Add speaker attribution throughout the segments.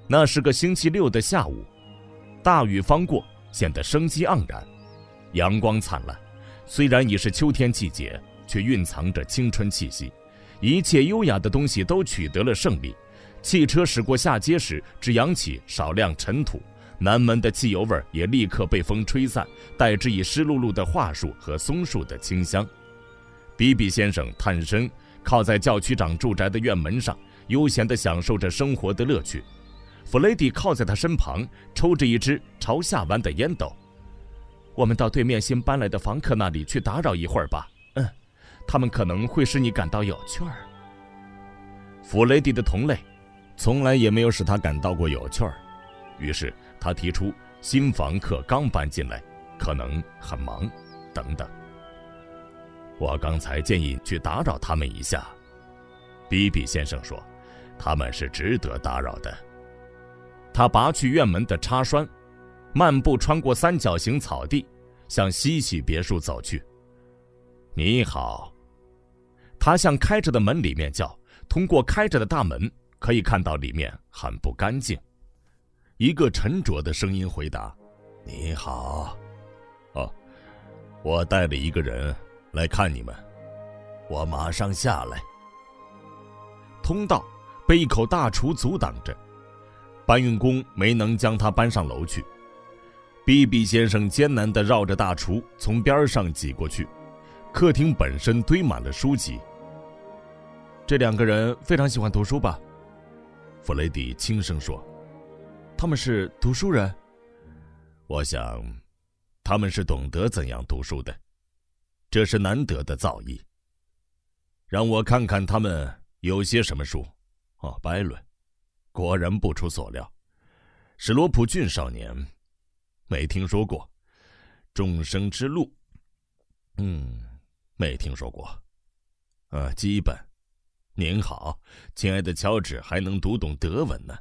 Speaker 1: 那是个星期六的下午，大雨方过，显得生机盎然，阳光灿烂。虽然已是秋天季节，却蕴藏着青春气息。一切优雅的东西都取得了胜利。汽车驶过下街时，只扬起少量尘土，南门的汽油味也立刻被风吹散，代之以湿漉漉的桦树和松树的清香。比比先生探身靠在教区长住宅的院门上，悠闲地享受着生活的乐趣。弗雷迪靠在他身旁，抽着一支朝下弯的烟斗。我们到对面新搬来的房客那里去打扰一会儿吧。他们可能会使你感到有趣儿。弗雷迪的同类从来也没有使他感到过有趣儿，于是他提出新房客刚搬进来，可能很忙等等。我刚才建议去打扰他们一下，比比先生说，他们是值得打扰的。他拔去院门的插栓，漫步穿过三角形草地，向西喜别墅走去。你好，他向开着的门里面叫，通过开着的大门可以看到里面很不干净。一个沉着的声音回答：你好。我带了一个人来看你们，我马上下来。通道被一口大橱阻挡着，搬运工没能将他搬上楼去。比比先生艰难地绕着大橱从边上挤过去，客厅本身堆满了书籍。这两个人非常喜欢读书吧？弗雷迪轻声说。他们是读书人？我想他们是懂得怎样读书的，这是难得的造诣。让我看看他们有些什么书。拜伦，果然不出所料。史罗普郡少年，没听说过。众生之路，没听说过。基本。您好，亲爱的乔治，还能读懂德文呢。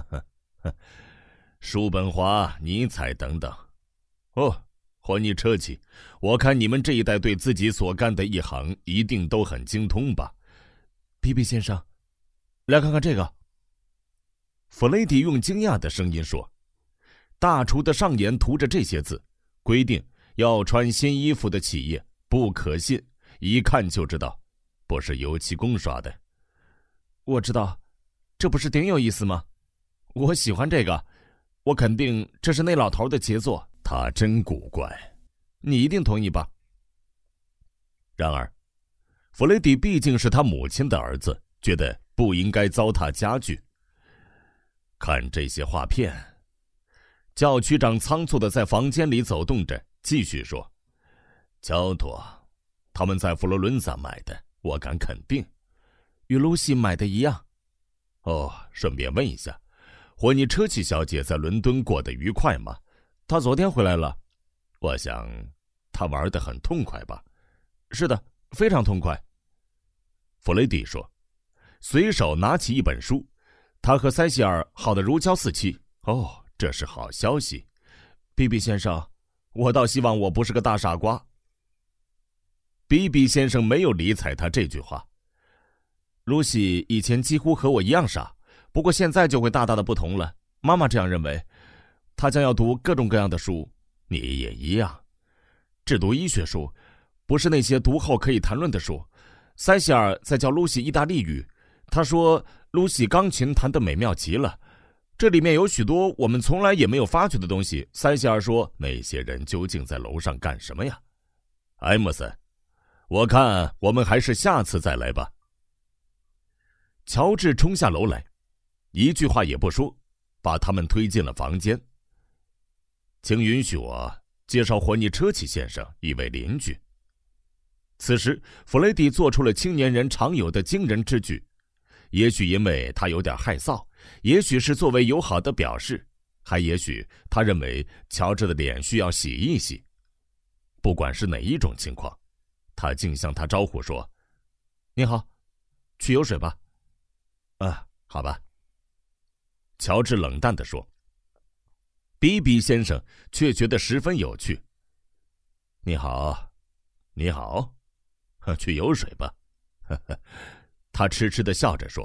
Speaker 1: 叔本华、尼采等等。霍尼车奇，我看你们这一代对自己所干的一行一定都很精通吧？比比先生，来看看这个。弗雷迪用惊讶的声音说，大厨的上沿涂着这些字，规定要穿新衣服的企业不可信，一看就知道不是油漆工刷的。我知道，这不是挺有意思吗？我喜欢这个，我肯定这是那老头的杰作。他真古怪，你一定同意吧？然而，弗雷迪毕竟是他母亲的儿子，觉得不应该糟蹋家具。看这些画片，教区长仓促地在房间里走动着，继续说：焦托，他们在佛罗伦萨买的，我敢肯定，与露西买的一样。顺便问一下，霍尼车奇小姐在伦敦过得愉快吗？她昨天回来了，我想她玩得很痛快吧？是的，非常痛快。弗雷迪说，随手拿起一本书，他和塞西尔好得如胶似漆。这是好消息。比比先生，我倒希望我不是个大傻瓜。比比先生没有理睬他这句话。露西以前几乎和我一样傻，不过现在就会大大的不同了。妈妈这样认为，她将要读各种各样的书，你也一样，只读医学书，不是那些读后可以谈论的书。塞西尔在教露西意大利语，他说露西钢琴弹得美妙极了，这里面有许多我们从来也没有发觉的东西。塞西尔说，那些人究竟在楼上干什么呀？埃默森，我看我们还是下次再来吧。乔治冲下楼来，一句话也不说，把他们推进了房间。请允许我介绍霍尼车奇先生，一位邻居。此时弗雷迪做出了青年人常有的惊人之举，也许因为他有点害臊，也许是作为友好的表示，还也许他认为乔治的脸需要洗一洗。不管是哪一种情况，他竟向他招呼说：你好，去游水吧。好吧。乔治冷淡地说。比比先生却觉得十分有趣。你好，你好，去游水吧。他痴痴地笑着说，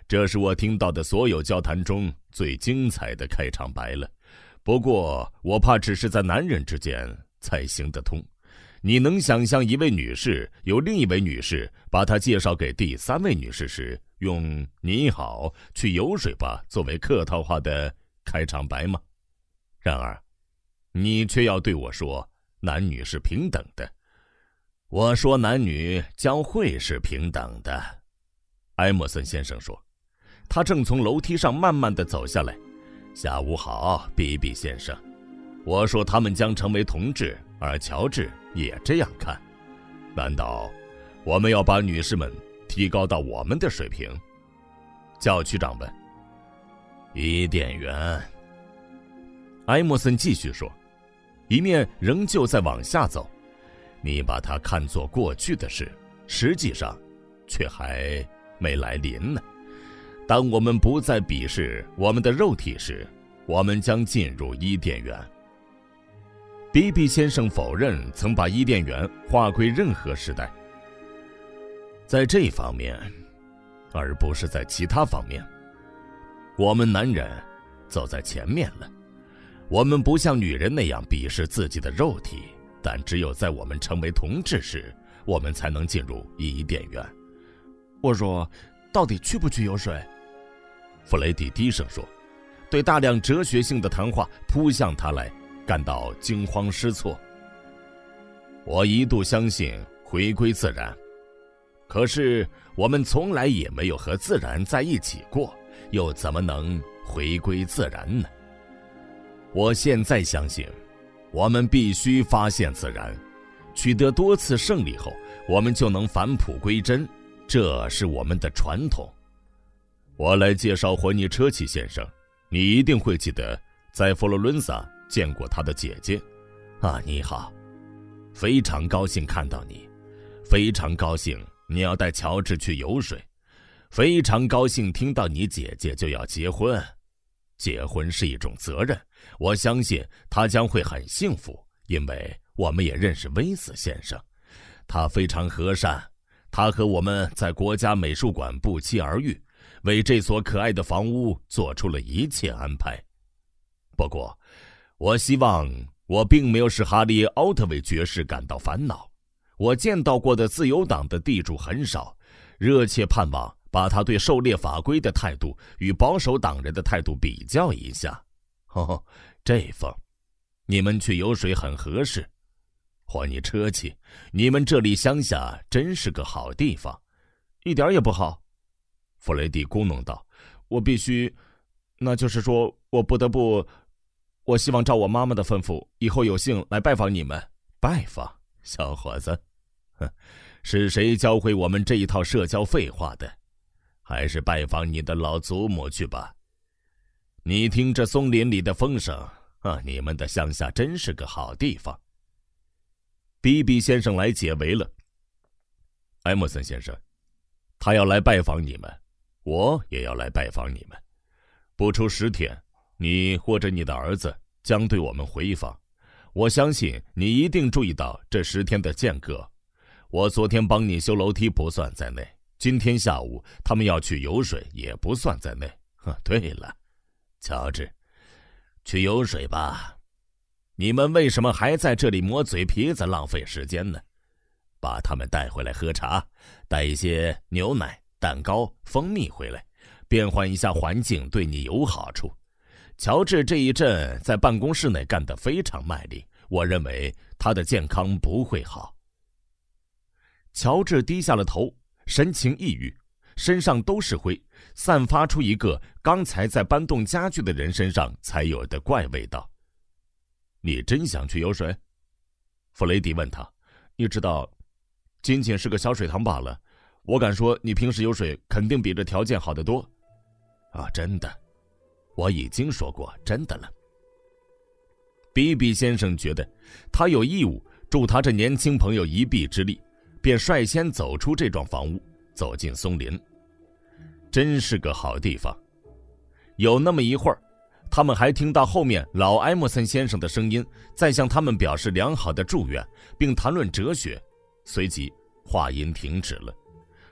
Speaker 1: 这是我听到的所有交谈中最精彩的开场白了。不过我怕只是在男人之间才行得通。你能想象一位女士由另一位女士把她介绍给第三位女士时，用你好，去游水吧作为客套话的开场白吗？然而你却要对我说男女是平等的。我说男女将会是平等的，埃默森先生说。他正从楼梯上慢慢地走下来。下午好，比比先生。我说他们将成为同志，而乔治也这样看。难道我们要把女士们提高到我们的水平？教区长问。伊甸园。埃默森继续说，一面仍旧在往下走。你把它看作过去的事，实际上却还没来临呢。当我们不再鄙视我们的肉体时，我们将进入伊甸园。比比先生否认曾把伊甸园划归任何时代。在这方面，而不是在其他方面，我们男人走在前面了。我们不像女人那样鄙视自己的肉体，但只有在我们成为同志时，我们才能进入伊甸园。
Speaker 2: 我说，到底去不去游水？
Speaker 1: 弗雷迪低声说，对大量哲学性的谈话扑向他来感到惊慌失措。我一度相信回归自然，可是我们从来也没有和自然在一起过，又怎么能回归自然呢？我现在相信我们必须发现自然，取得多次胜利后，我们就能返璞归真，这是我们的传统。我来介绍霍尼车奇先生，你一定会记得在佛罗伦萨见过他的姐姐。你好，非常高兴看到你，非常高兴你要带乔治去游水，非常高兴听到你姐姐就要结婚。结婚是一种责任，我相信他将会很幸福，因为我们也认识威斯先生，他非常和善，他和我们在国家美术馆不期而遇，为这所可爱的房屋做出了一切安排。不过我希望我并没有使哈利·奥特韦爵士感到烦恼。我见到过的自由党的地主很少，热切盼望把他对狩猎法规的态度与保守党人的态度比较一下。这风，你们去游水很合适。霍尼车奇，你们这里乡下真是个好地方。
Speaker 2: 一点也不好，弗雷迪咕哝道。我必须，那就是说我不得不，我希望照我妈妈的吩咐，以后有幸来拜访你们。
Speaker 1: 拜访？小伙子，是谁教会我们这一套社交废话的？还是拜访你的老祖母去吧。你听这松林里的风声你们的乡下真是个好地方。比比先生来解围了。埃默森先生，他要来拜访你们，我也要来拜访你们。不出10天，你或者你的儿子将对我们回访。我相信你一定注意到这10天的间隔。我昨天帮你修楼梯不算在内，今天下午他们要去游水也不算在内。对了，乔治，去游水吧。你们为什么还在这里磨嘴皮子浪费时间呢？把他们带回来喝茶，带一些牛奶、蛋糕、蜂蜜回来，变换一下环境对你有好处。乔治这一阵在办公室内干得非常卖力，我认为他的健康不会好。乔治低下了头，神情抑郁，身上都是灰，散发出一个刚才在搬动家具的人身上才有的怪味道。你真想去游水？弗雷迪问他。
Speaker 2: 你知道，仅仅是个小水塘罢了，我敢说你平时游水肯定比这条件好得多。
Speaker 1: 真的，我已经说过真的了。比比先生觉得他有义务助他这年轻朋友一臂之力，便率先走出这幢房屋，走进松林。真是个好地方。有那么一会儿，他们还听到后面老埃默森先生的声音在向他们表示良好的祝愿，并谈论哲学。随即话音停止了，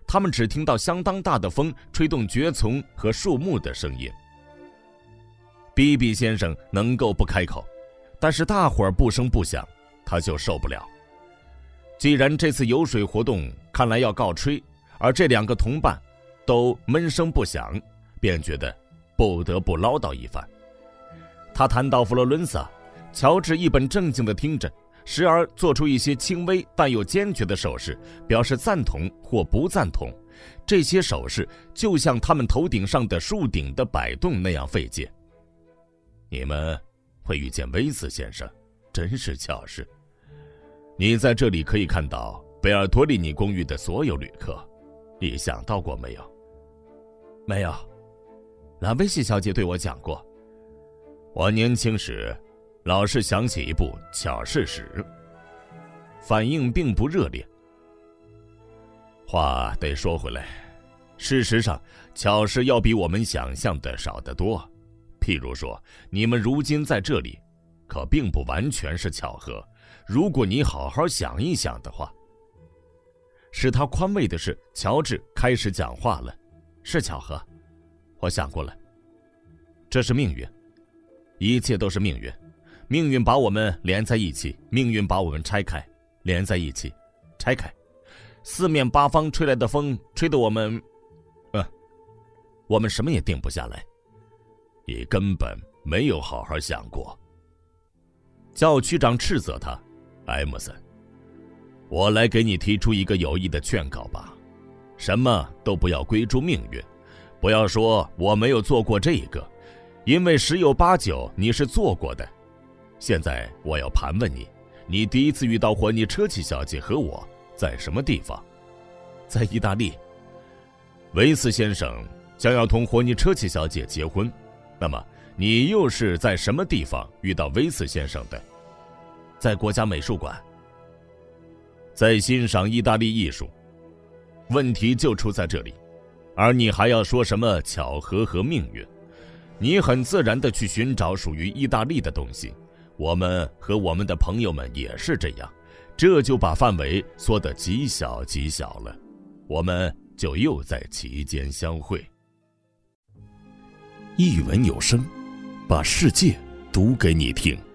Speaker 1: 他们只听到相当大的风吹动蕨丛和树木的声音。比比先生能够不开口，但是大伙儿不声不响，他就受不了。既然这次游水活动看来要告吹，而这2个同伴都闷声不响，便觉得不得不唠叨一番。他谈到佛罗伦萨，乔治一本正经地听着，时而做出一些轻微但又坚决的手势，表示赞同或不赞同。这些手势就像他们头顶上的树顶的摆动那样费劲。你们会遇见威斯先生，真是巧事。你在这里可以看到贝尔托利尼公寓的所有旅客，你想到过没有？
Speaker 2: 没有，拉维西小姐对我讲过。
Speaker 1: 我年轻时老是想起一部巧事史。反应并不热烈。话得说回来，事实上巧事要比我们想象的少得多。譬如说，你们如今在这里，可并不完全是巧合，如果你好好想一想的话。使他宽慰的是，乔治开始讲话了。
Speaker 2: 是巧合，我想过了，
Speaker 1: 这是命运，一切都是命运。命运把我们连在一起，命运把我们拆开，连在一起，拆开。四面八方吹来的风，吹得我们什么也定不下来。你根本没有好好想过。教区长斥责他，埃默森，我来给你提出一个有益的劝告吧，什么都不要归诸命运，不要说我没有做过这个，因为十有八九你是做过的。现在我要盘问你，你第一次遇到霍尼车奇小姐和我在什么地方？
Speaker 2: 在意大利。
Speaker 1: 维斯先生将要同霍尼车奇小姐结婚，那么你又是在什么地方遇到维斯先生的？
Speaker 2: 在国家美术馆。
Speaker 1: 在欣赏意大利艺术。问题就出在这里，而你还要说什么巧合和命运？你很自然地去寻找属于意大利的东西，我们和我们的朋友们也是这样，这就把范围缩得极小极小了，我们就又在其间相会。
Speaker 3: 一文有声，把世界读给你听。